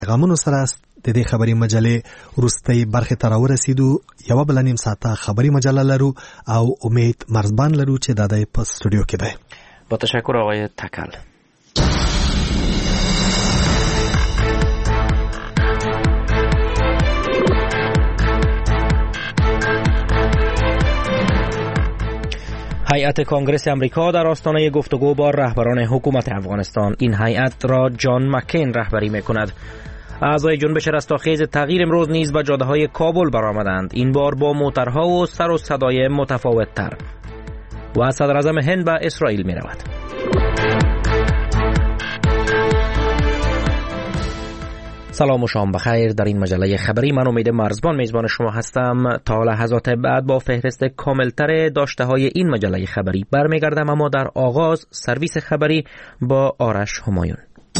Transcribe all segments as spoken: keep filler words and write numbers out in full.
غمونو سره است د دې خبري مجلې وروستۍ برخې ته راورسېدو. یوه بله نیم ساعته خبري مجله لرو او امید مرزبان لرو چې دا دی په استودیو کې دی. با تشکر آقای تکل. هیئت کنگره امریکا در آستانه گفتگو با رهبران حکومت افغانستان. این هیئت را جان مکین رهبری می‌کند. اعضای جنبش رستاخیز تغییر امروز نیز به جاده‌های کابل برآمدند. این بار با موترها و سر و صدای متفاوت‌تر. و صدر اعظم هند به اسرائیل می‌رود. سلام و شام بخیر. در این مجله خبری من امید مرزبان میزبان شما هستم. تا لحظات بعد با فهرست کاملتر داشته های این مجله خبری برمیگردم، اما در آغاز سرویس خبری با آرش همایون.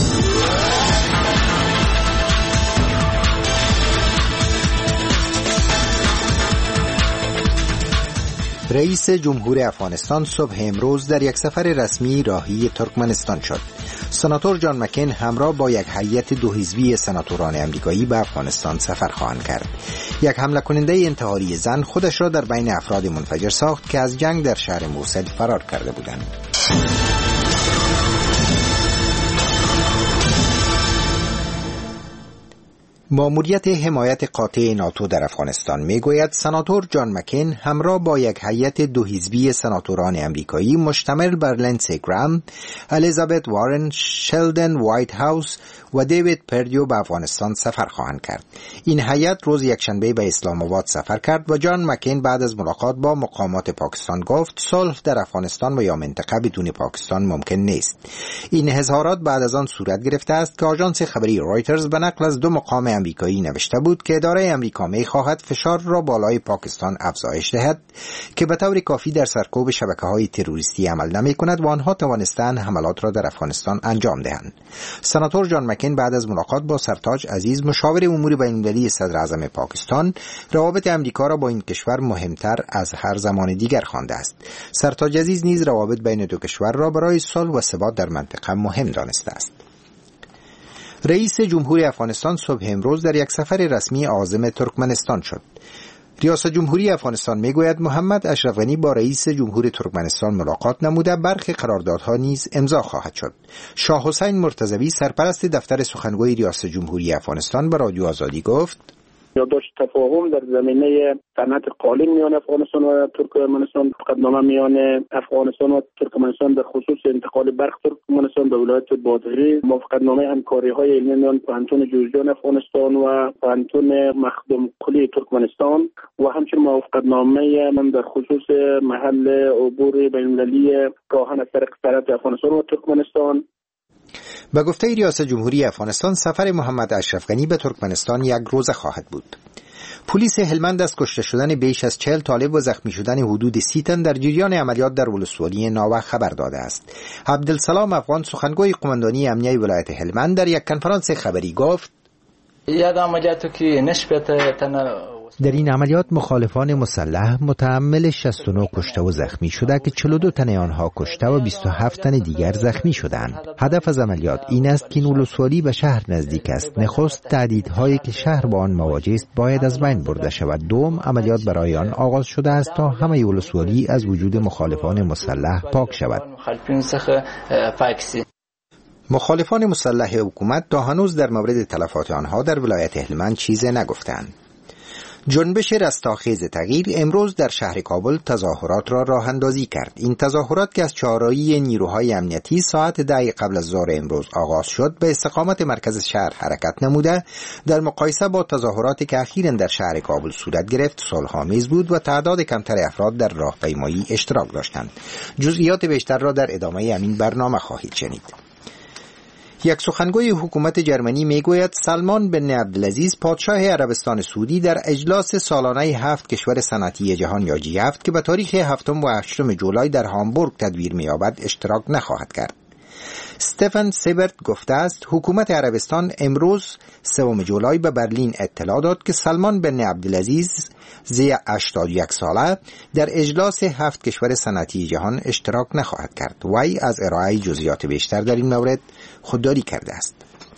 رئیس جمهور افغانستان صبح امروز در یک سفر رسمی راهی ترکمنستان شد. سناتور جان مکین همراه با یک هیئت دو حزبی سناتوران آمریکایی به افغانستان سفر خواهند کرد. یک حمله کننده انتحاری زن خودش را در بین افراد منفجر ساخت که از جنگ در شهر موصل فرار کرده بودند. ماموریت حمایت قاطع ناتو در افغانستان میگوید سناتور جان مکین همراه با یک هیئت دو حزبی سناتوران آمریکایی مشتمل بر لندسی گرام، الیزابت وارن، شلدن وایت هاوس و دیوید پردیو به افغانستان سفر خواهند کرد. این هیئت روز یکشنبه به اسلام آباد سفر کرد و جان مکین بعد از ملاقات با مقامات پاکستان گفت صلح در افغانستان و یا منطقه بدون پاکستان ممکن نیست. این اظهارات بعد از آن صورت گرفته است که آژانس خبری رایترز به نقل از دو مقام آمریکایی نوشته بود که اداره آمریکا می‌خواهد فشار را بالای پاکستان افزایش دهد که به طور کافی در سرکوب شبکه‌های تروریستی عمل نمی‌کند و آنها توانستند حملات را در افغانستان انجام دهند. سناتور جان مکین بعد از ملاقات با سرتاج عزیز مشاور امور بین‌المللی صدر اعظم پاکستان روابط آمریکا را با این کشور مهمتر از هر زمان دیگر خوانده است. سرتاج عزیز نیز روابط بین دو کشور را برای صلح و ثبات در منطقه مهم دانسته است. رئیس جمهوری افغانستان صبح امروز در یک سفر رسمی عازم ترکمنستان شد. ریاست جمهوری افغانستان میگوید محمد اشرف غنی با رئیس جمهور ترکمنستان ملاقات نموده، برخی قراردادها نیز امضا خواهد شد. شاه حسین مرتضوی سرپرست دفتر سخنگوی ریاست جمهوری افغانستان به رادیو آزادی گفت یادداشت تفاهم در زمینه صنعت قالین میان افغانستان و ترکمنستان، مقدمه میان افغانستان و ترکمنستان در خصوص انتقال برق ترکمنستان به ولایت بادغیس، موافقتنامه همکاری‌های علمی میان پانتون جوزجان افغانستان و پانتون مخدوم کلی ترکمنستان و همچنین موافقتنامه من در خصوص محل عبور بین‌المللی راهن از طریق صنعت افغانستان و ترکمنستان. به گفته ریاست جمهوری افغانستان سفر محمد اشرف غنی به ترکمنستان یک روزه خواهد بود. پلیس هلمند از کشته شدن بیش از چهل طالب و زخمی شدن حدود سی تن در جریان عملیات در ولسوالی ناوه خبر داده است. عبدالسلام افغان سخنگوی قماندانی امنیه ولایت هلمند در یک کنفرانس خبری گفت در این عملیات مخالفان مسلح متحمل شصت و نه کشته و زخمی شده که چهل و دو تن آنها کشته و بیست و هفت تن دیگر زخمی شدند. هدف از عملیات این است که ولسوالی به شهر نزدیک است. نخست تهدیدهایی که شهر با آن مواجه است باید از بین برده شود. دوم عملیات برای آن آغاز شده است تا همه ولسوالی از وجود مخالفان مسلح پاک شود. مخالفان مسلح حکومت تا هنوز در مورد تلفات آنها در ولایت هلمند چیزی نگفتند. جنبش رستاخیز تغییر امروز در شهر کابل تظاهرات را راه اندازی کرد. این تظاهرات که از چهاررایی نیروهای امنیتی ساعت ده قبل از ظهر امروز آغاز شد به استقامت مرکز شهر حرکت نموده، در مقایسه با تظاهراتی که اخیراً در شهر کابل صورت گرفت صلح‌آمیز بود و تعداد کمتر افراد در راهپیمایی اشتراک داشتند. جزئیات بیشتر را در ادامه همین برنامه خواهید شنید. یک سخنگوی حکومت جرمنی میگوید سلمان بن عبدالعزیز پادشاه عربستان سعودی در اجلاس سالانه هفت کشور صنعتی جهان یا جی هفت که به تاریخ هفتم و هشتم جولای در هامبورگ تدبیر می‌یابد اشتراک نخواهد کرد. استفن سیبرت گفته است حکومت عربستان امروز سوم جولای به برلین اطلاع داد که سلمان بن عبدالعزیز زی هشتاد و یک ساله در اجلاس هفت کشور صنعتی جهان اشتراک نخواهد کرد. وی از ارائه جزئیات بیشتر در این مورد خودداری کرده است.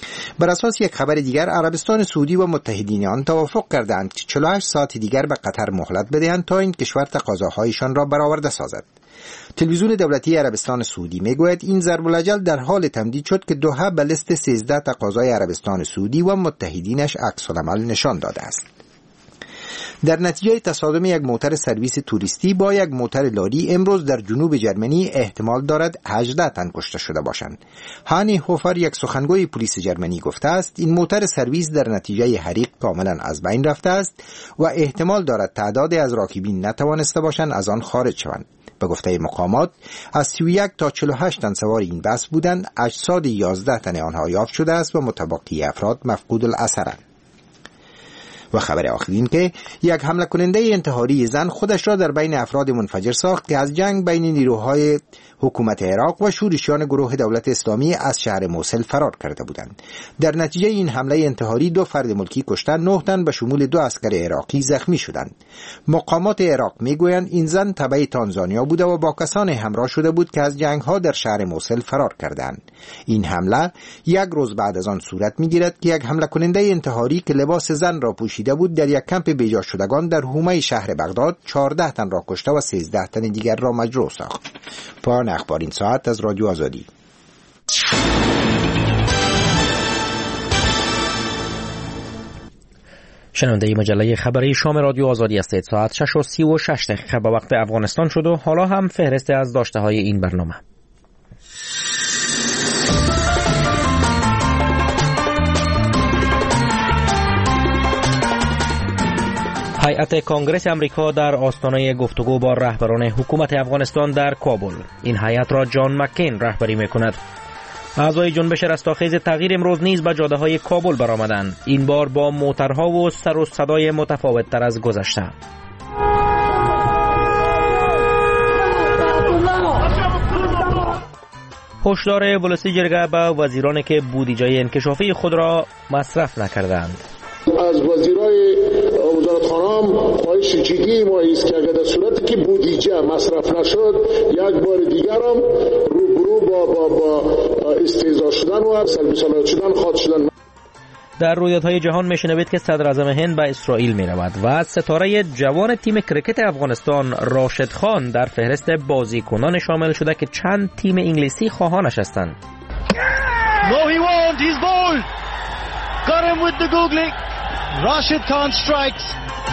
بر اساس یک خبر دیگر، عربستان سعودی و متحدین آن توافق کردند که چهل و هشت ساعت دیگر به قطر مهلت بدهند تا این کشور تقاضاهایشان را برآورده سازد. تلویزیون دولتی عربستان سعودی میگوید این ضرب الاجل در حال تمدید شد که دوحه به لیست سیزده تقاضای عربستان سعودی و متحدینش عکس العمل نشان داده است. در نتیجه تصادم یک موتر سرویس توریستی با یک موتر لاری امروز در جنوب جرمنی احتمال دارد هجده تن کشته شده باشند. هانی هوفر، یک سخنگوی پلیس جرمنی، گفته است این موتر سرویس در نتیجه حریق کاملا از بین رفته است و احتمال دارد تعدادی از راکبین نتوانسته باشند از آن خارج شوند. به گفته مقامات از سی و یک تا چهل و هشت تن سوار این بس بودند. اجساد یازده تن آنها یافت شده است و متبقی افراد مفقود الاثرند. و خبر آخرین که یک حمله کننده انتحاری زن خودش را در بین افراد منفجر ساخت که از جنگ بین نیروهای حکومت عراق و شورشیان گروه دولت اسلامی از شهر موصل فرار کرده بودند. در نتیجه این حمله انتحاری دو فرد ملکی کشته، نه تن به شمول دو عسکر عراقی زخمی شدند. مقامات عراق میگویند این زن تبع تانزانیا بوده و با کسانی همراه شده بود که از جنگ‌ها در شهر موصل فرار کردند. این حمله یک روز بعد از آن صورت میگیرد که یک حمله کننده انتحاری که لباس زن را پوشیده بود در یک کمپ بیجا شدگان در حومه شهر بغداد چهارده تن را کشته و سیزده تن دیگر را مجروح ساخت. پایان اخبار این ساعت از رادیو آزادی. شنونده مجله خبری شام رادیو آزادی است. ساعت شش و سی و شش دقیقه به وقت افغانستان شد و حالا هم فهرست از داشته های این برنامه. هیئت کانگرس امریکا در آستانه گفتگو با رهبران حکومت افغانستان در کابل. این هیئت را جان مکین رهبری می‌کند. اعضای جنبش رستاخیز تغییر امروز نیز به جاده‌های کابل برآمدند. این بار با موترها و سر و صدای متفاوت‌تر از گذشته. هشدار ولسی جرگه به وزیرانی که بودجه انکشافی خود را مصرف نکردند. از وزیرای وزارت خانم خواهش جدی ما است که اگر در صورتی که بودجه مصرف نشد یک بار دیگر هم روبرو با با با استهزا شدن و سلبی صلاحیت شدن خواهد شدن. در رویدادهای جهان میشنوید که صدر اعظم هند به اسرائیل می رود و ستاره جوان تیم کرکت افغانستان راشد خان در فهرست بازیکنان شامل شده که چند تیم انگلیسی خواهانش هستند. No, he won't. He's bowled. Got him with the googly. Rashid Khan strikes.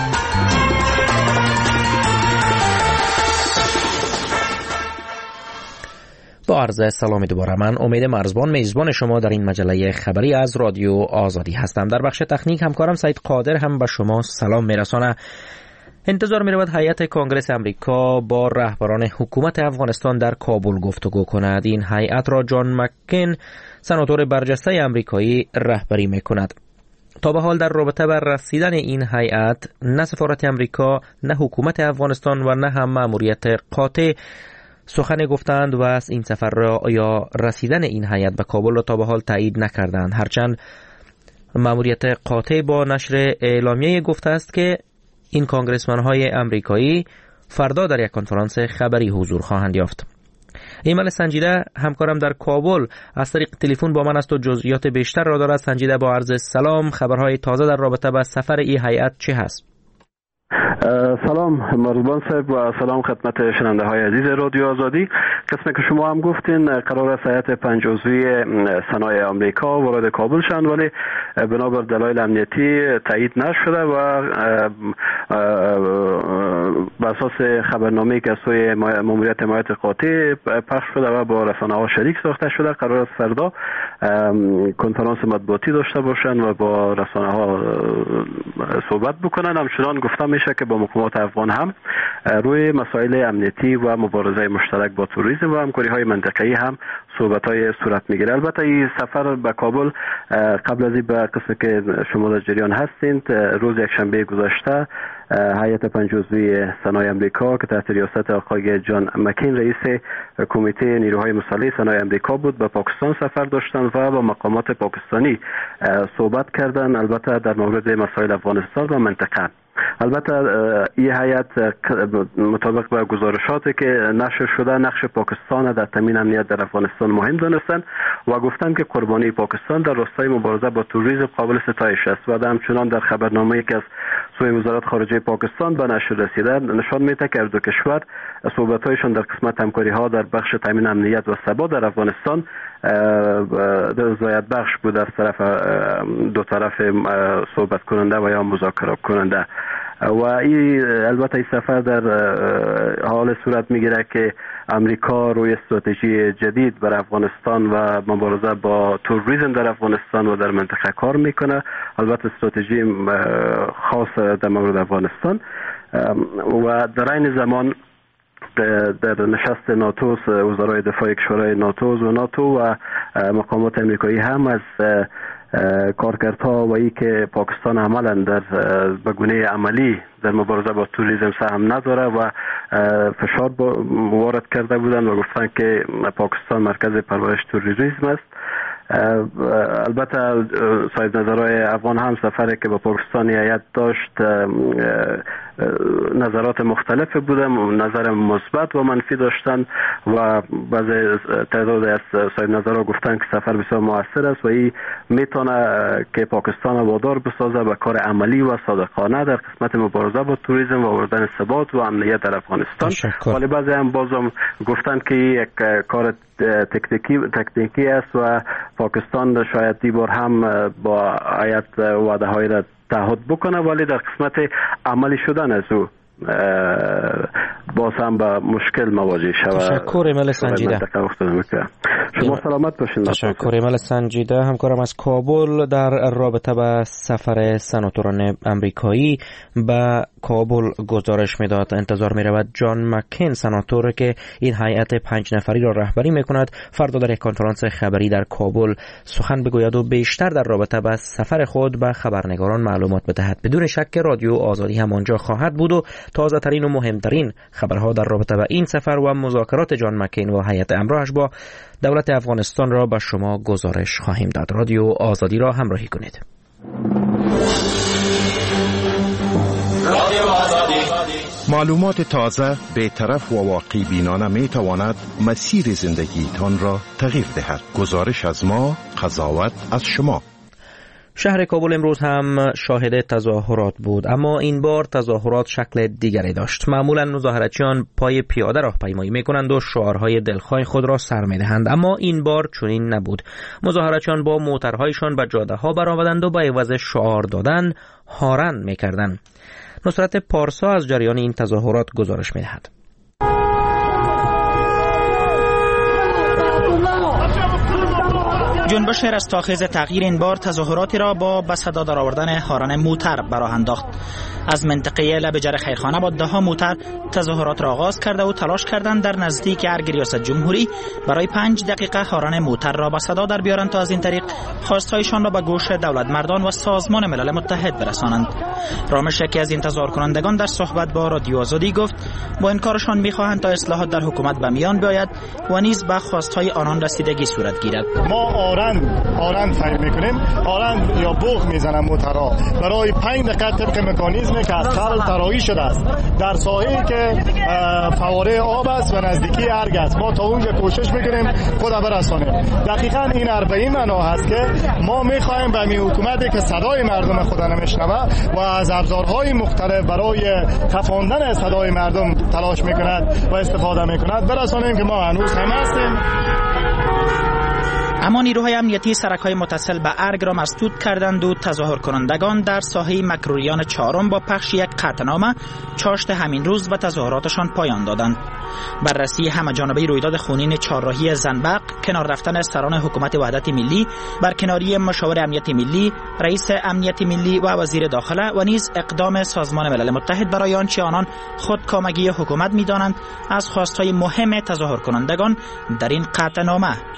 با عرض سلامی دوباره، من امید مرزبان میزبان شما در این مجله خبری از رادیو آزادی هستم. در بخش تکنیک همکارم سعید قادر هم به شما سلام میرسانه. انتظار می رود هیئت کانگرس امریکا با رهبران حکومت افغانستان در کابل گفتگو کند. این هیئت را جان مکین، سناتور برجسته امریکایی، رهبری می کند. تا به حال در رابطه با رسیدن این هیئت نه سفارت امریکا، نه حکومت افغانستان و نه هم مأموریت قاطع سخن گفتند و از این سفر را یا رسیدن این هیئت به کابل را تا به حال تایید نکردند. هرچند مأموریت قاطع با نشر اعلامیه گفته است که این کانگرسمن‌های امریکایی فردا در یک کنفرانس خبری حضور خواهند یافت. ایمل سنجیده همکارم در کابل از طریق تلفن با من است و جزئیات بیشتر را دارد. سنجیده، با عرض سلام، خبرهای تازه در رابطه با سفر این هیئت چه هست؟ سلام مرزبان صاحب و سلام خدمت شنونده های عزیز رادیو آزادی. قسمی که شما هم گفتین قرار است هیئت پنج عضوی سنای آمریکا وارد کابل شوند، ولی بنابر دلایل امنیتی تایید نشده و بر اساس خبرنامه‌ای که از سوی ماموریت حمایت قاطع پخش شده و با رسانه‌ها شریک ساخته شده، قرار است فردا کنفرانس مطبوعاتی داشته باشند و با رسانه‌ها صحبت بکنند. همچنان گفته میشه که با مقامات افغان هم روی مسائل امنیتی و مبارزه مشترک با توریسم و همکاری‌های منطقه‌ای هم صحبت‌های صورت می‌گیره. البته این سفر به کابل قبل از این به قسمی که شما در جریان هستید، روز یکشنبه گذشته هیئت پنج عضوی سنای آمریکا که تحت ریاست آقای جان مکین رئیس کمیته نیروهای مسلح سنای آمریکا بود به پاکستان سفر داشتند و با مقامات پاکستانی صحبت کردند، البته در مورد مسائل افغانستان و منطقه. البته این هیئت مطابق به گزارشاتی که نشر شده نقش پاکستان در تامین امنیت در افغانستان مهم دانستند و گفتند که قربانی پاکستان در راستای مبارزه با تروریسم قابل ستایش است و همچنان در خبرنامه‌ای که از سوی وزارت خارجه پاکستان به نشر رسیده نشان می‌دهد که دو کشور صحبت‌هایشان در قسمت همکاری‌ها در بخش تامین امنیت و ثبات در افغانستان رضایت بخش بود از طرف دو طرف صحبت کننده و یا مذاکره کننده و این البته این سفر در حال صورت میگیره که امریکا روی استراتژی جدید بر افغانستان و مبارزه با تروریسم در افغانستان و در منطقه کار میکنه. البته استراتژی خاص در مورد افغانستان و در این زمان در نشست ناتو وزرای دفاع کشورهای ناتو و ناتو و مقامات امریکایی هم از کارکردها و ای که پاکستان عملا در بگونه عملی در مبارزه با تروریسم سهم نداره و فشار وارد کرده بودند و گفتن که پاکستان مرکز پرورش تروریسم است. البته صاحب نظرهای افغان هم سفری که با پاکستان هیئت داشت نظرات مختلف بوده، نظر مثبت و منفی داشتن و بعضی تعداد از صاحب نظرها گفتن که سفر بسیار موثر است و این میتونه که پاکستان وادار بسازه به کار عملی و صادقانه در قسمت مبارزه با تروریسم و آوردن ثبات و امنیت در افغانستان. ولی بعضی هم بازم گفتن که یک کار تکنیکی تکنیکی است و پاکستان شاید دیبار هم با هیئت وعده های را تعهد بکنه ولی در قسمت عملی شدن از او باز هم با مشکل مواجه شود. تشکر ایمیل سنجیده. شما سلامت باشین. تشکر ایمیل سنجیده. همکارم از کابل در رابطه با سفر سناتوران امریکایی به کابل گزارش میداد. انتظار می رود جان مکین سناتور که این هیئت پنج نفری را رهبری می کند فردا در یک کنفرانس خبری در کابل سخن بگوید و بیشتر در رابطه با سفر خود به خبرنگاران معلومات بدهد. بدون شک رادیو آزادی هم آنجا خواهد بود و تازه ترین و مهمترین خبرها در رابطه با این سفر و مذاکرات جان مکین و هیئت همراهش با دولت افغانستان را به شما گزارش خواهیم داد. رادیو آزادی را همراهی کنید. معلومات تازه، بی‌طرف و واقعی بینانه می تواند مسیر زندگیتان را تغییر دهد. گزارش از ما، قضاوت از شما. شهر کابل امروز هم شاهد تظاهرات بود، اما این بار تظاهرات شکل دیگری داشت. معمولا مظاهراتچیان پای پیاده راهپیمایی میکنند و شعارهای دلخواه خود را سر میدهند، اما این بار چنین نبود. مظاهراتچیان با موترهایشان به جاده ها برآمدند و به عوض شعار دادن هارن میکردند. نصرت پارسا از جریان این تظاهرات گزارش میدهد. جنبش رستاخیز تغییر این بار تظاهراتی را با به صدا درآوردن هارن موتر به راه انداخت. از منطقه لبجر خیرخانه با ده ها موتر تظاهرات را آغاز کرده و تلاش کردند در نزدیک ارگ ریاست جمهوری برای پنج دقیقه هارن موتر را به صدا در بیارند تا از این طریق خواستهایشان را به گوش دولت مردان و سازمان ملل متحد برسانند. رامش یکی از این تظاهر کنندگان در صحبت با رادیو آزادی گفت با این کارشان میخواهند تا اصلاحات در حکومت به میان بیاید و نیز به خواستهای آنان رسیدگی صورت گیرد. ما آرند آرند فهم میکنیم، آرند یا بوق میزنن موترها برای پنج دقیقه طبق مکانیزمی که از قبل طراحی شده است در ساحه‌ای که فواره آب است و نزدیکی ارگ است. ما تا اونجا کوشش میکنیم خود برسانیم. دقیقاً این اربعین معنا هست که ما میخواهیم به این حکومتی که صدای مردم خود نمیشنوه و از ابزارهای مختلف برای تفاندن صدای مردم تلاش میکند و استفاده میکند برسانیم که ما هنوز هم هستیم. اما نیروهای امنیتی سرک‌های متصل به ارگ را مسدود کردند و تظاهر کنندگان در ساحه مکروریان چهارم با پخش یک قطعنامه چاشت همین روز و تظاهراتشان پایان دادند. بررسی همه‌جانبه رویداد خونین چهارراهی زنبق، کنار رفتن سران حکومت وحدت ملی، برکناری مشاور امنیت ملی، رئیس امنیت ملی و وزیر داخله و نیز اقدام سازمان ملل متحد برای آنچه آنان خودکامگی حکومت می‌دانند از خواستهای مهم تظاهر کنندگان در این قطعنامه است.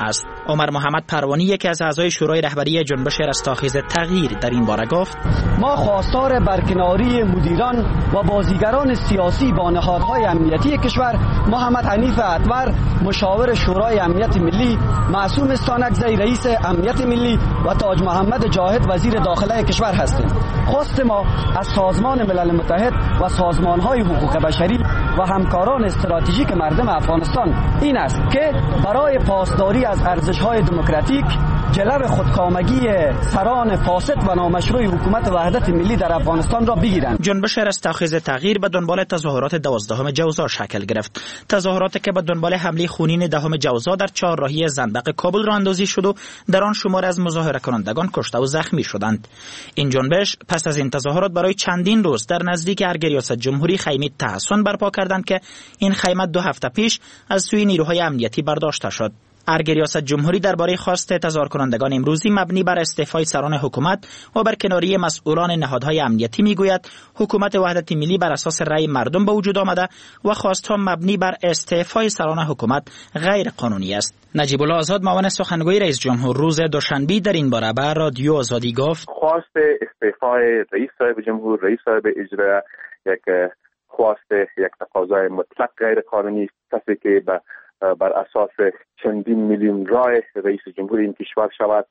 عمر محمد پروانی یکی از اعضای شورای رهبری جنبش رستاخیز تغییر در این باره گفت: ما خواستار برکناری مدیران و بازیگران سیاسی با نهادهای امنیتی کشور محمد حنیف اتمر مشاور شورای امنیت ملی، معصوم استانکزی رئیس امنیت ملی و تاج محمد جاهد وزیر داخله کشور هستیم. خواست ما از سازمان ملل متحد و سازمانهای حقوق بشری و همکاران استراتژیک مردم افغانستان این است که برای پاسداری از ارزش‌های دموکراتیک جلب خودکامگی سران فاسد و نامشروع حکومت وحدت ملی در افغانستان را بگیرند. جنبش رستاخیز تغییر به دنبال تظاهرات دوازدهم جوزا شکل گرفت. تظاهراتی که به دنبال حمله خونین دهم جوزا در چهارراهی زندق کابل راه اندازی شد و در آن شمار از مظاهره کنندگان کشته و زخمی شدند. این جنبش پس از این تظاهرات برای چندین روز در نزدیک ارگ ریاست جمهوری خیمه تحسن برپا کردند که این خیمه دو هفته پیش از سوی نیروهای امنیتی برداشته شد. ارگ ریاست جمهوری درباره خواست تظاهر کنندگان امروزی مبنی بر استعفای سران حکومت و برکناری مسئولان نهادهای امنیتی میگوید حکومت وحدت ملی بر اساس رأی مردم به وجود آمده و خواستها مبنی بر استعفای سران حکومت غیر قانونی است. نجیب الله آزاد معاون سخنگوی رئیس جمهور روز دوشنبه در این باره به رادیو آزادی گفت: خواست استعفای رئیس صاحب جمهور، رئیس صاحب اجرا یک خواست یک تقاضای مطلق غیر قانونی است که به بر اساس چندین میلیون رای رئیس جمهور این کشور شود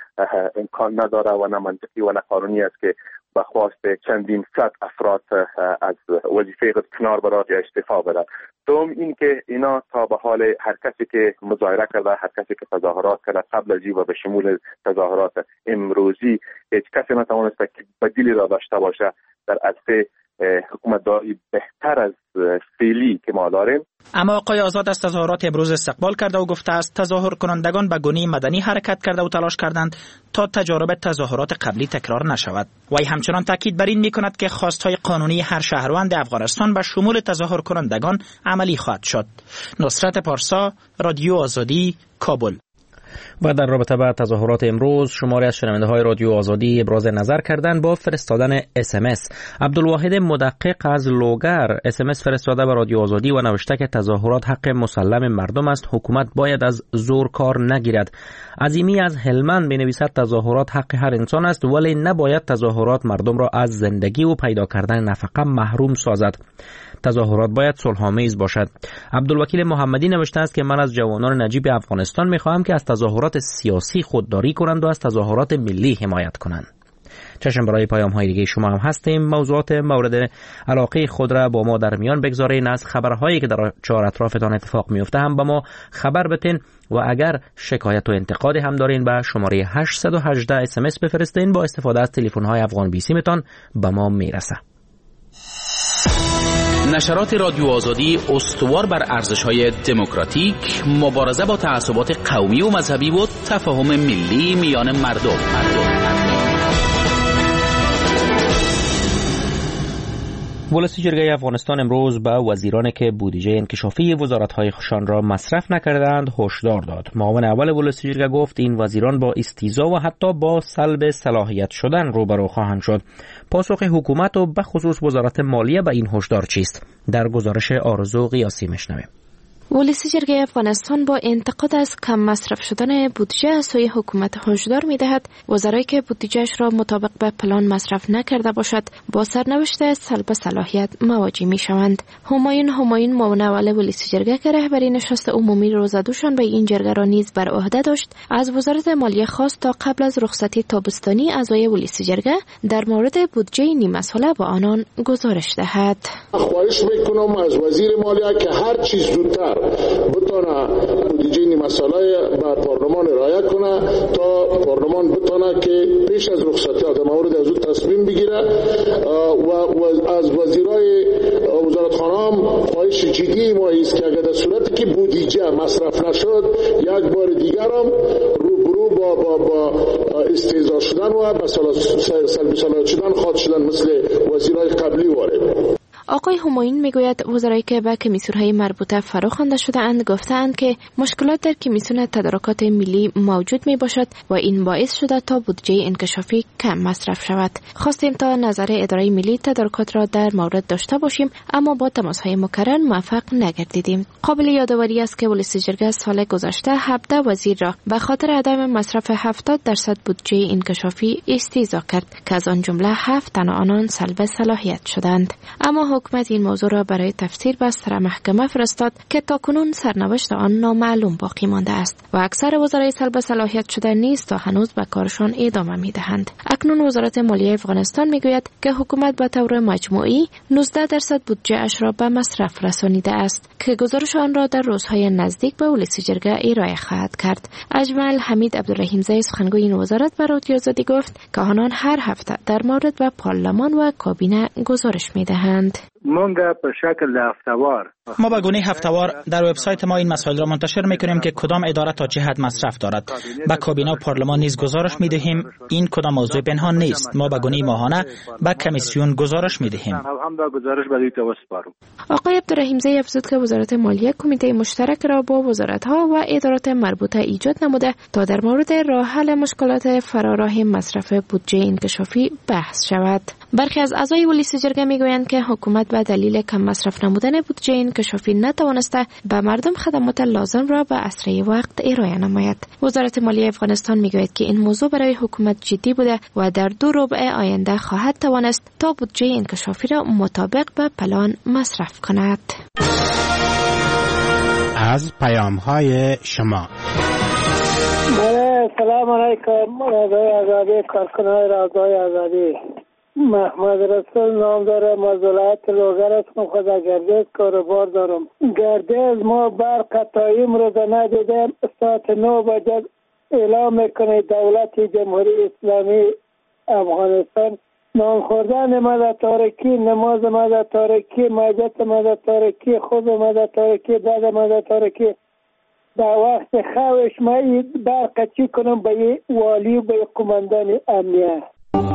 امکان نداره و نه منطقی و نه قانونی است که به خواست چندین صد افراد از وظیفه خود کنار برات یا استعفا بدن. دوم این که اینا تا به حال هر کسی که مظاهره کرده، هر کسی که تظاهرات کرده قبل از این و به شمول تظاهرات امروزی هیچ کسی نتوانسته که بدیلی را داشته باشه در عرصه حکومتداری بهتر از فعلی که ما داریم. اما آقای آزاد از تظاهرات امروز استقبال کرده و گفته است تظاهر کنندگان به گونه مدنی حرکت کرده و تلاش کردند تا تجارب تظاهرات قبلی تکرار نشود. وی همچنان تاکید بر این می‌کند که خواستهای قانونی هر شهروند افغانستان به شمول تظاهر کنندگان عملی خواهد شد. نصرت پارسا، رادیو آزادی، کابل. و در رابطه با تظاهرات امروز شماری از شنونده های رادیو آزادی ابراز نظر کردند با فرستادن اس ام اس. عبدالواحد مدقق از لوگر اس ام اس فرستاده به رادیو آزادی و نوشته که تظاهرات حق مسلم مردم است، حکومت باید از زور کار نگیرد. عظیمی از هلمند بنویسد تظاهرات حق هر انسان است ولی نباید تظاهرات مردم را از زندگی و پیدا کردن نفقه محروم سازد. تظاهرات باید صلح‌آمیز باشد. عبدالوکیل محمدی نوشته است که من از جوانان نجیب افغانستان می‌خواهم که از تظاهرات سیاسی خودداری کنند و از تظاهرات ملی حمایت کنند. چشم برای پیام‌های دیگه شما هم هستیم. موضوعات مورد علاقه خود را با ما در میان بگذارین. از خبرهایی که در چهار اطرافتان اتفاق میفته هم با ما خبر بتین و اگر شکایت و انتقادی هم دارین به شماره هشت یک هشت اس ام اس بفرستین. با استفاده از تلفن‌های افغان بیسی متان به ما میرسه. نشرات رادیو آزادی استوار بر ارزش‌های دموکراتیک، مبارزه با تعصبات قومی و مذهبی و تفاهم ملی میان مردم. ولسی جرگه افغانستان امروز به وزیرانی که بودجه انکشافی وزارت‌هایشان را مصرف نکردند هشدار داد. معاون اول ولسی جرگه گفت این وزیران با استیضا و حتی با سلب صلاحیت شدن روبرو خواهند شد. پاسخ حکومت و به خصوص وزارت مالیه به این هشدار چیست؟ در گزارش آرزو قیاسی میشنویم. ولسی جرگه افغانستان با انتقاد از کم مصرف شدن بودجه از سوی حکومت هشدار می‌دهد وزرایی که بودجهش را مطابق به پلان مصرف نکرده باشد با سرنوشت سلب صلاحیت مواجه می‌شوند. همایون همایون معاون اول ولسی جرگه که رهبری نشست عمومی روزادوشان به این جرگه را نیز بر عهده داشت از وزارت مالیه خواست تا قبل از رخصتی تابستانی اعضای ولسی جرگه در مورد بودجه نیمه ساله با آنان گزارش دهد. خواهش می‌کنم از وزیر مالیه که هر چیز زودتر بتونه بودجه نیمه ساله به پارلمان رعایت کنه تا پارلمان بتونه که پیش از رخصتی در مورد از او تصمیم بگیره و از وزیرای وزارتخانه خواهش جدی ما است که اگر در صورتی که بودجه مصرف نشد یک بار دیگر هم روبرو با با با استیضا شدن و به سلبی صلاحیت شدن خواهد شدن مثل وزیرای قبلی وارد. آقای همایون میگوید وزرایی که به کمیسیون‌های مربوطه فرا خوانده شده‌اند گفته‌اند که مشکلات در کمیسیون تدارکات ملی موجود میباشد و این باعث شده تا بودجه انکشافی کم مصرف شود. خواستیم تا نظر اداره ملی تدارکات را در مورد داشته باشیم، اما با تماس‌های مکرر موفق نگردیدیم. قابل یادآوری است که ولایت جرگه سال گذشته هفده وزیر را به خاطر عدم مصرف هفتاد درصد بودجه انکشافی استیضاح کرد که از آن جمله هفت تن آنان سلب صلاحیت شدند. اما حکومت این موضوع را برای تفسیر به سر محکمه فرستاد که تاکنون سرنوشت آن نامعلوم باقی مانده است و اکثر وزرای سلب صلاحیت شده نیز تا هنوز به کارشان ادامه می‌دهند. اکنون وزارت مالیه افغانستان میگوید که حکومت به طور مجموعی نوزده درصد بودجه اش را به مصرف رسانیده است که گزارش آن را در روزهای نزدیک به ولایت جرگه ارائه خواهد کرد. اجمل حمید عبدالرحیم زی سخنگوی این وزارت به رادیو آزادی گفت که آنان هر هفته در مورد به پارلمان و کابینه گزارش می‌دهند. مونږ په شکل هفتهوار ما به گونه هفتهوار در وبسایت ما این مسائل را منتشر میکنیم که کدام اداره تا چه حد مصرف دارد. به کابینه و پارلمان نیز گزارش میدهیم. این کدام موضوع پنهان نیست. ما به گونه ماهانه به کمیسیون گزارش میدهیم. هم به گزارش به دوی وسپارم. آقای عبدالرحیم زی افزود که وزارت مالیه کمیته مشترک را با وزارت‌ها و ادارات مربوطه ایجاد نموده تا در مورد راه حل مشکلات فراراه مصرف بودجه انکشافی بحث شود. برخی از اعضای ولایت جرگه میگویند که حکومت به دلیل کم مصرف نمودن بودجه انکشافی نتوانسته به مردم خدمات لازم را به اسرع وقت ارائه نماید. وزارت مالیه افغانستان میگوید که این موضوع برای حکومت جدی بوده و در دو ربع آینده خواهد توانست تا بودجه انکشافی را مطابق به پلان مصرف کند. از پیام‌های شما سلام علیکم. رادیوی آزادی، کارکنان رادیوی آزادی، محمد رسول نام دارم، از ولایت لوگر هستم. خود گردیز کاروبار دارم. گردیز ما برق قطعیم رو ندیدیم. ساعت نو بجه اعلام میکنه دولت جمهوری اسلامی افغانستان نان خوردن مدد تارکی، نماز مدد تارکی، مجلس مدد تارکی، خود مدد تارکی، بعد مدد تارکی. در وقت خوش ما برق چی کنم به والی و به قماندان امنیت.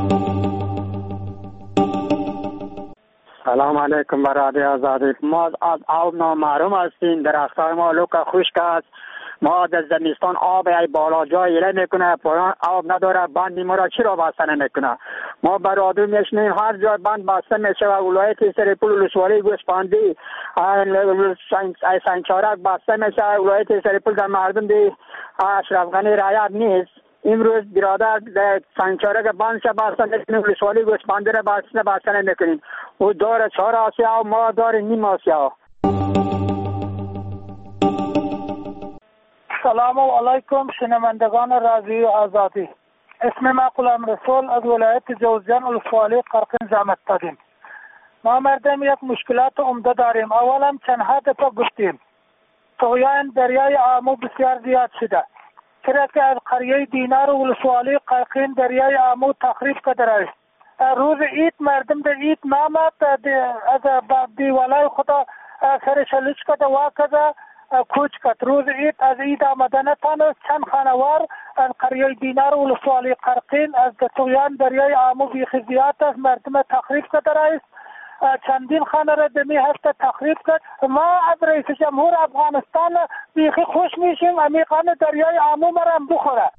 سلام علیکم برادر آزادی. ما از آب نامحروم هستیم. درختای ما لوکا خشک است. ما در زمستان آب ای بالا جای ایله میکنه، پایان آب نداره. بند ما را چرا بسته نمیکنه؟ ما برادر میشنیم هر جای بند بسته میشه و ولایت سرپل ولسوالی گوسپاندی ای سنچارک بسته میشه. ولایت سرپل در مردم دی اشرف غنی رعایت نیست. امروز برادر در سنچارک بند شه بسته نکنیم، ولسوالی گوسپاندی را بسته بسته نمیکنیم. او داره چهار آسیا و ما داره نیم آسیا. سلام علیکم شنوندگان رادیوی آزادی. اسم ما غلام رسول از ولایت جوزجان ولسوالی قرقین زحمت دادیم. ما مردم یک مشکلات عمده داریم. اولا چند دفعه گفتیم طغیان دریای آمو بسیار زیاد شده. چرا که از قریه دینار و ولسوالی قرقین دریای آمو تخریب کرده است. روز عید مردم در عید نامد از دیوالای خدا سرشلش کرده و کده کوچ کرد. روز عید از عید آمدن تانست. چند خانوار از قریه دینار و ولسوالی قرقین از طغیان دریای آمو بیخی زیاد است. مردم تخریب کرده است. چندین خانه را دمی هفته تخریب کرد. ما از رئیس جمهور افغانستان بیخی خوش میشیم امیقان دریای آمو مرم بخوره.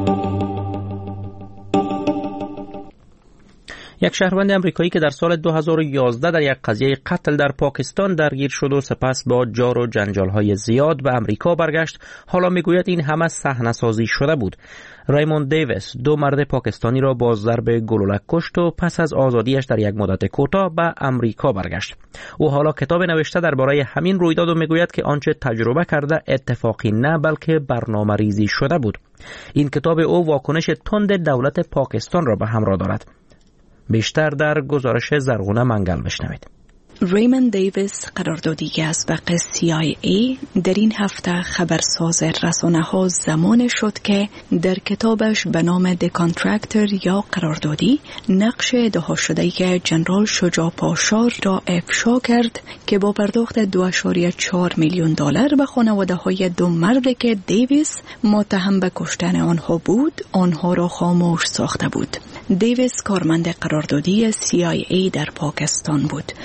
یک شهروند امریکایی که در سال دو هزار و یازده در یک قضیه قتل در پاکستان درگیر شد و سپس با جار و جنجال‌های زیاد به امریکا برگشت، حالا میگوید این همه صحنه‌سازی شده بود. ریموند دیویس دو مرد پاکستانی را با ضرب گلولک کشت و پس از آزادیش در یک مدت کوتاه به امریکا برگشت. او حالا کتاب نوشته درباره همین رویداد و میگوید که آنچه تجربه کرده اتفاقی نه بلکه برنامه‌ریزی شده بود. این کتاب او واکنش تند دولت پاکستان را به همراه دارد. بیشتر در گزارش زرغونه منگل بشنوید. ریموند دیویس قراردادی از بق سی آی ای در این هفته خبرساز رسانه‌ها زمان شد که در کتابش به نام د کانترکتر یا قراردادی نقش ادعا شده جنرال شجاع پاشا را افشا کرد که با پرداخت دو ممیز چهار میلیون دلار به خانواده‌های دو مرد که دیویس متهم به کشتن آنها بود آنها را خاموش ساخته بود. دیویس کارمند قراردادی سی آی ای در پاکستان بود. حادثه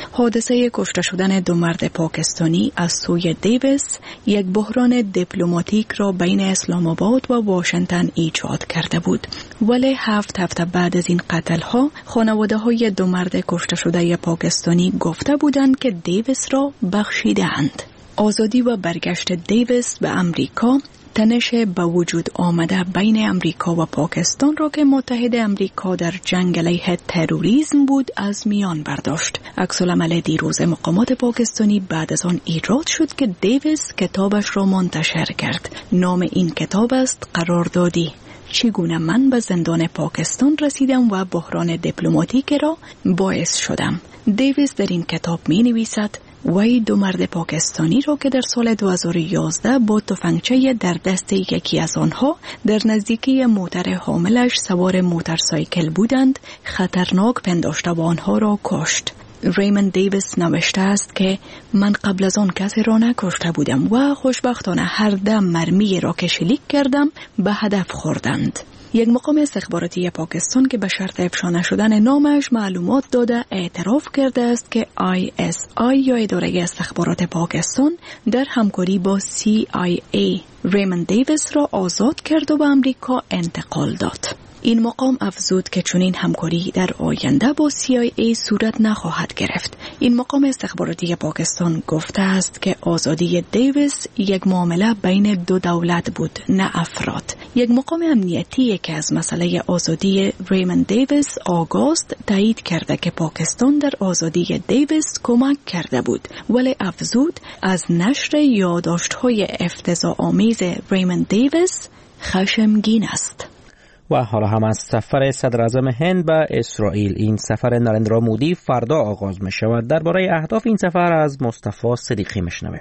حادثه کشته شدن دو مرد پاکستانی از سوی دیویس یک بحران دیپلماتیک را بین اسلام آباد و واشنگتن ایجاد کرده بود. ولی هفت هفته بعد از این قتل ها خانواده های دو مرد کشته شده پاکستانی گفته بودند که دیویس را بخشیدند. آزادی و برگشت دیویس به امریکا تنش به وجود آمده بین امریکا و پاکستان را که متحد امریکا در جنگ علیه تروریسم بود از میان برداشت. عکس‌العمل دیروز مقامات پاکستانی بعد از آن ایجاد شد که دیویس کتابش را منتشر کرد. نام این کتاب است قراردادی. چگونه من به زندان پاکستان رسیدم و بحران دیپلماتیک را باعث شدم. دیویس در این کتاب می نویسد وی دو مرد پاکستانی را که در سال دو هزار و یازده با تفنگچه در دست یکی از آنها در نزدیکی موتر حاملش سوار موتورسایکل بودند خطرناک پنداشته و آنها را کشت. ریموند دیویس نوشته است که من قبل از آن کسی را نکشته بودم و خوشبختانه هر دم مرمی را که شلیک کردم به هدف خوردند. یک مقام استخباراتی پاکستان که به شرط افشا نشدن نامش معلومات داده اعتراف کرده است که آی اس آی یا اداره استخبارات پاکستان در همکاری با سی آی ای ریموند دیویس را آزاد کرد و به امریکا انتقال داد. این مقام افزود که چنین همکاری در آینده با سی آی ای صورت نخواهد گرفت. این مقام استخباراتی پاکستان گفته است که آزادی دیویس یک معامله بین دو دولت بود نه افراد. یک مقام امنیتی که از مسئله آزادی ریموند دیویس آگاست تایید کرده که پاکستان در آزادی دیویس کمک کرده بود، ولی افزود از نشر یادداشت‌های افتضاح‌آمیز ریموند دیویس خشمگین است. و حالا هم از سفر صدر اعظم هند به اسرائیل. این سفر نریندرا مودی فردا آغاز می شود. درباره اهداف این سفر از مصطفی صدیقی میشنویم.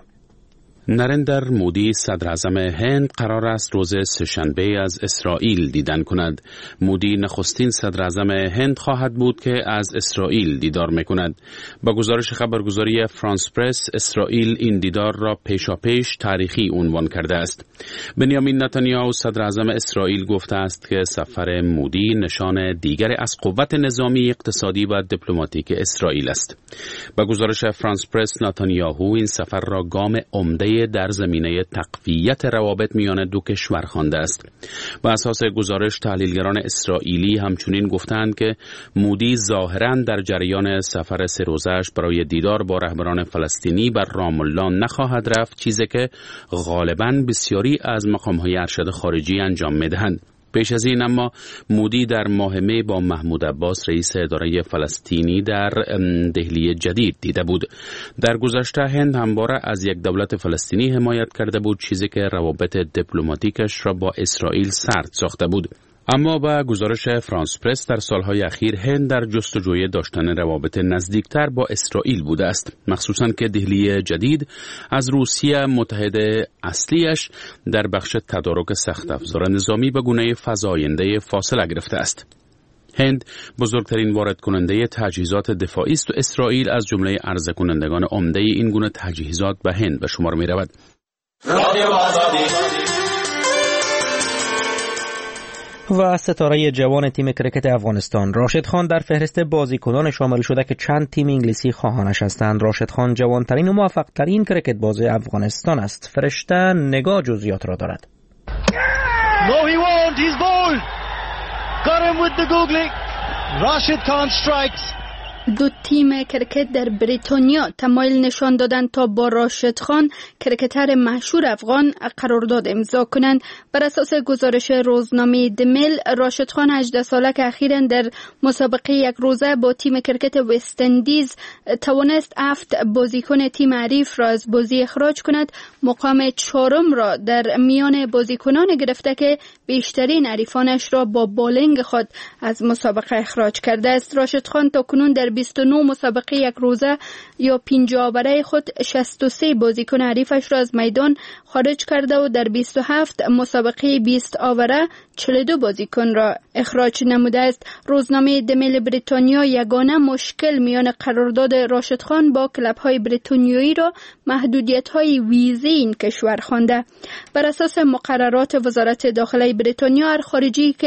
نریندر مودی صدر اعظم هند قرار است روز سه‌شنبه از اسرائیل دیدن کند. مودی نخستین صدر اعظم هند خواهد بود که از اسرائیل دیدار میکند. با گزارش خبرگزاری فرانس پرس، اسرائیل این دیدار را پیشاپیش تاریخی عنوان کرده است. بنیامین نتانیاهو صدر اعظم اسرائیل گفته است که سفر مودی نشان دیگر از قوت نظامی، اقتصادی و دیپلماتیک اسرائیل است. با گزارش فرانس پرس، نتانیاهو این سفر را گام عمده در زمینه تقویت روابط میان دو کشور خوانده است. بر اساس گزارش، تحلیلگران اسرائیلی همچنین گفتند که مودی ظاهراً در جریان سفر سه روزه‌اش برای دیدار با رهبران فلسطینی بر رام الله نخواهد رفت، چیزی که غالباً بسیاری از مقام‌های ارشد خارجی انجام می‌دهند. پیش از این اما مودی در ماه می با محمود عباس رئیس اداره فلسطینی در دهلی جدید دیده بود. در گذشته هند همواره از یک دولت فلسطینی حمایت کرده بود، چیزی که روابط دیپلماتیکش را با اسرائیل سرد ساخته بود. اما با گزارش فرانس پرس، در سالهای اخیر هند در جستجوی داشتن روابط نزدیکتر با اسرائیل بوده است، مخصوصاً که دهلی جدید از روسیه متحد اصلیش در بخش تدارک سخت افزار نظامی به گونه فزاینده فاصله گرفته است. هند بزرگترین وارد کننده تجهیزات دفاعی است و اسرائیل از جمله عرضه کنندگان عمده این گونه تجهیزات به هند به شمار می رود. و ستاره جوان تیم کرکت افغانستان راشد خان در فهرست بازیکنان شامل شده که چند تیم انگلیسی خواهانش هستند. راشد خان جوانترین و موفقترین کرکت باز افغانستان است. فرشته نگاه جزئیات را دارد. No, he won't. He's bowled. Got him with the googly. Rashid Khan strikes. دو تیم کرکت در بریتانیا تمایل نشان دادند تا با راشد خان کرکتر مشهور افغان قرارداد امضا کنند. بر اساس گزارش روزنامه دمیل، راشد خان هجده ساله که اخیراً در مسابقه یک روزه با تیم کرکت وست اندیز توانست هفت بازیکن تیم حریف را از بازی اخراج کند، مقام چهارم را در میان بازیکنان گرفته که بیشترین حریفانش را با بالینگ خود از مسابقه اخراج کرده است. راشد خان تاکنون در بیست و نه مسابقه یک روزه یا پنجاه اوره خود شصت و سه بازیکن حریفش را از میدان خارج کرده و در بیست و هفت مسابقه بیست اوره چهل و دو بازیکن را اخراج نموده است. روزنامه دمیل بریتانیا یگانه مشکل میان قرارداد راشد خان با کلب‌های بریتانیایی را محدودیت‌های ویزی این کشور خوانده. بر اساس مقررات وزارت داخله بریتانیا، هر خارجی که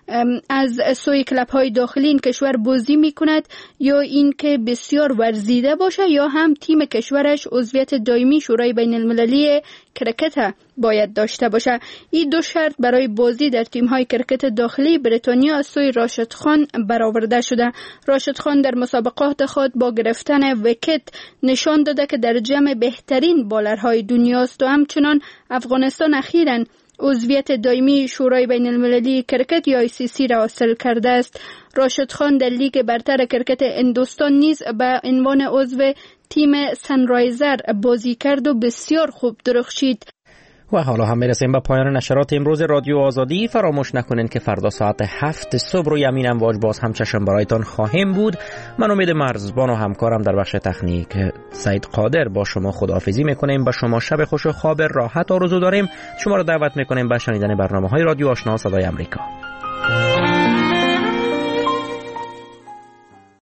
از سوی کلب های داخلی این کشور بازی می کند یا این که بسیار ورزیده باشه یا هم تیم کشورش عضویت دائمی شورای بین المللی کرکت باید داشته باشه. این دو شرط برای بازی در تیم های کرکت داخلی بریتانیا از سوی راشد خان برآورده شده. راشد خان در مسابقات خود با گرفتن ویکت نشان داده که در جمع بهترین بالرهای دنیاست و همچنان افغانستان اخیراً عضویت دائمی شورای بین المللی کرکت یا آی سی سی را حاصل کرده است. راشد خان در لیگ برتر کرکت هندوستان نیز به عنوان عضو تیم سنرایزر بازی کرد و بسیار خوب درخشید. و حالا هم میرسیم به پایان نشرات امروز رادیو آزادی. فراموش نکنین که فردا ساعت هفت صبح روی امین امواج باز هم چشم برایتان خواهیم بود. من امید مرزبان و همکارم در بخش تکنیک سعید قادر با شما خداحافظی میکنیم. با شما شب خوش و خواب راحت آرزو داریم. شما را دعوت میکنیم به شنیدن برنامه‌های رادیو آشنا صدای امریکا.